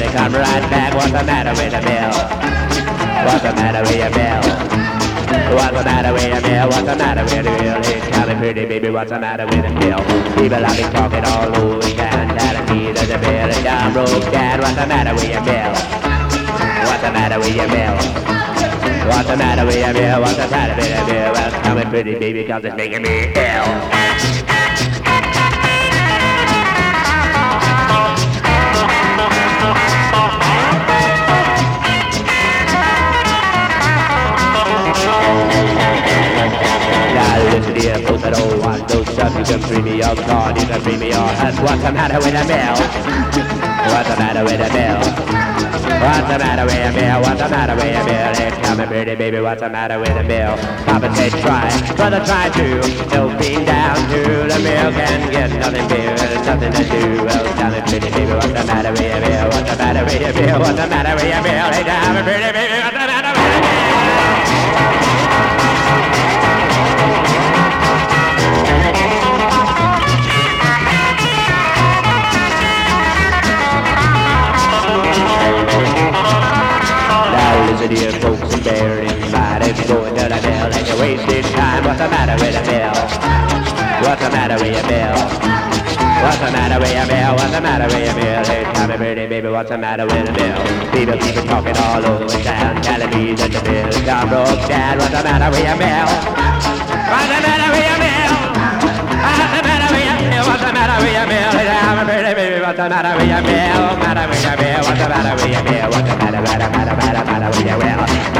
they come right back. What's the matter with the bill? What's the matter with your bill? What's the matter with your bill? What's the matter with the bill? Hey, tell me pretty baby, what's the matter with the bill? People have been talking all over town, telling me that the bill is down broke down. What's the matter with your bill? What's the matter with your bill? What's the matter with your bill? What's the matter with your bill? Well, tell me pretty baby, cause it's making me ill. Listen here, folks, I don't want no stuff. You can free me of God, you can free me of us. What's the matter with the bill? What's the matter with the bill? What's the matter with the bill? What's the matter with the bill? Hey, tell me pretty baby, what's the matter with the bill? Papa said try, brother try to. Don't be down to the milk and get nothing beer, nothing to do. Well, tell me pretty baby, what's the matter with your bill? What's the matter with your bill? What's the matter with your bill? Hey, tell me pretty baby, what's the matter with your bill? Listen here, folks, and bear in mind. If you're going to the mill and you're wasting time, what's the matter with the bill? What's the matter with your bill? What's the matter with your bill? What's the matter with your bill? Hey, tell me pretty baby, what's the matter with the bill? People keep talking all over town, telling me that the bill is gone broke down. What's the matter with your bill? What's the matter with your bill? What's the matter with your bill? What's the matter with your bill? Hey, tell me pretty baby, what's the matter with your bill? Matter with your bill? What's the matter with your bill? What's the matter with your bill?